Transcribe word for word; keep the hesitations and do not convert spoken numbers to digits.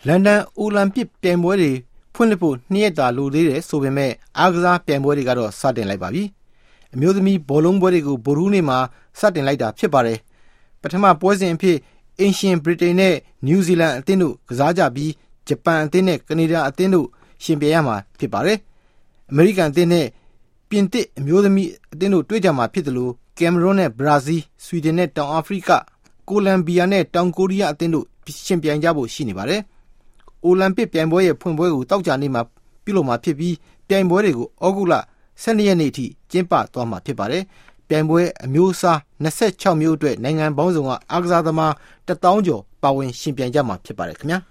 လန်ဒန်အိုလံပစ်ပြိုင်ပွဲတွေဖွင့်လှစ်ဖို့နှစ်ရက်တာလိုသေးတယ်ဆိုပေမဲ့အားကစားပြိုင်ပွဲတွေကတော့စတင်လိုက်ပါပြီ။အမျိုးသမီးဘောလုံးပွဲတွေကိုဗုဒ္ဓဟူးနေ့မှာစတင်လိုက်တာဖြစ်ပါတယ်။ပထမပွဲစဉ်အဖြစ်အင်ရှင်ဗြိတိန်နဲ့နယူးဇီလန်အသင်းတို့ကစားကြပြီးဂျပန်အသင်းနဲ့ကနေဒါအသင်းတို့ရှင်ပြိုင်ရမှာဖြစ်ပါတယ်။အမေရိကန်အသင်းနဲ့ပြင်သစ်အမျိုးသမီးအသင်းတို့တွေ့ကြမှာဖြစ်တယ်လို့ကင်မရွန်နဲ့ဘရာဇီး၊ဆွီဒင်နဲ့တောင်အာဖရိက၊ကိုလံဘီယာနဲ့တောင်ကိုရီးယားအသင်းတို့ရှင်ပြိုင်ကြဖို့ရှိနေပါတယ်။အိုလံပစ်ပြိုင်ပွဲရဲ့ဖွင့်ပွဲကိုတောက်ကြနေ့မှာပြုလုပ်မှာဖြစ်ပြီးပြိုင်ပွဲတွေကိုဩဂုတ်လဆယ်နှစ်ရက်နေ့အထိကျင်းပသွားမှာဖြစ်ပါတယ်။ပြိုင်ပွဲအမျိုးအစား၂၆မျိုးအတွက်နိုင်ငံပေါင်းစုံကအားကစားသမားတစ်သောင်းကျော်ပါဝင်ရှင်ပြိုင်ကြမှာဖြစ်ပါတယ်ခင်ဗျာ။